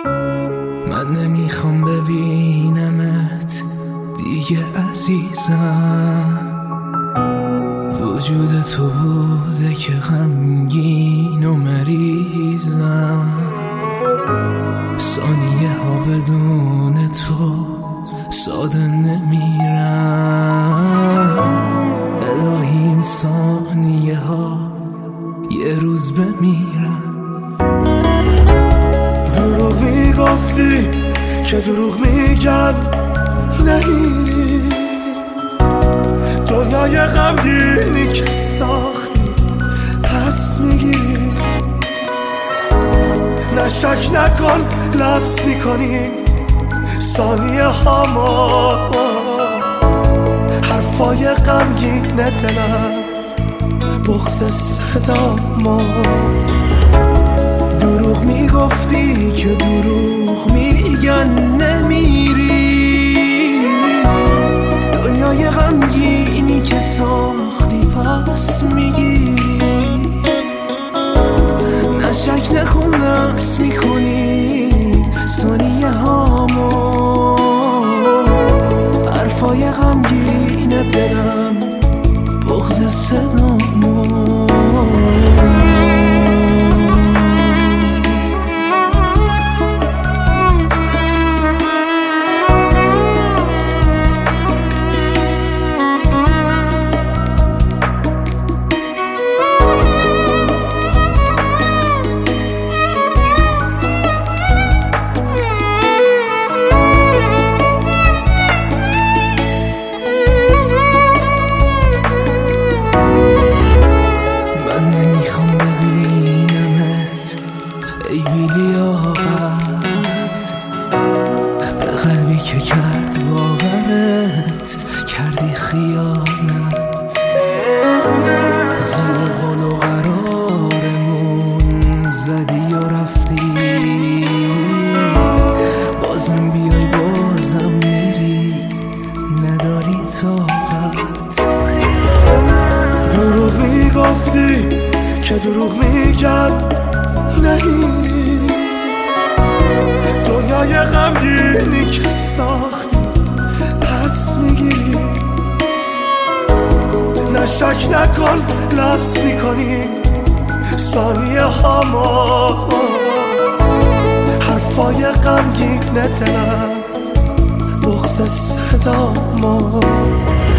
من نمیخوام ببینمت دیگه عزیزم، وجود تو بوده که غمگین و مریضم. ثانیه ها بدون تو ساده نمیرم، الهی این ثانیه ها یه روز بمیرم. دروغ میگفتی که دروغ میگن نمیری، دنیای غمگینی که ساختی پس میگیری. نه شک نکن لمس میکنی ثانیه هامو، حرفای غمگین دلم بغض صدامو. دروغ میگفتی که دروغ میگن نمیری، دنیای غمگینی که ساختی پس میگیری. نه شک نکن لمس میکنی ثانیه هامو، حرفای غمگین دلم بغض صدامو. ای بی‌لیاقت به قلبی که کرد باورت، کردی خیانت. زیر قول و قرارمون زدی و رفتی، بازم بیای بازم میری، نداری طاقت. دروغ میگفتی که دروغ میگن نمیری، دنیای غمگینی که ساختی پس میگیری. نه شک نکن لمس میکنی ثانیه هامو، حرفای غمگین دلم بغض صدامو.